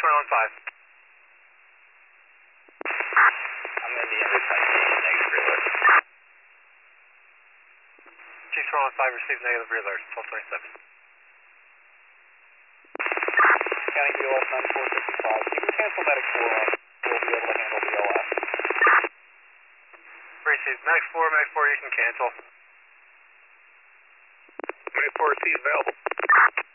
I'm going to be in reception, negative relay. G415 receives negative relay, 1227. County BLS 9455. You can cancel medic 4 on. We'll be able to handle BLS. Receive Mag 4, you can cancel. Mag 4, C available.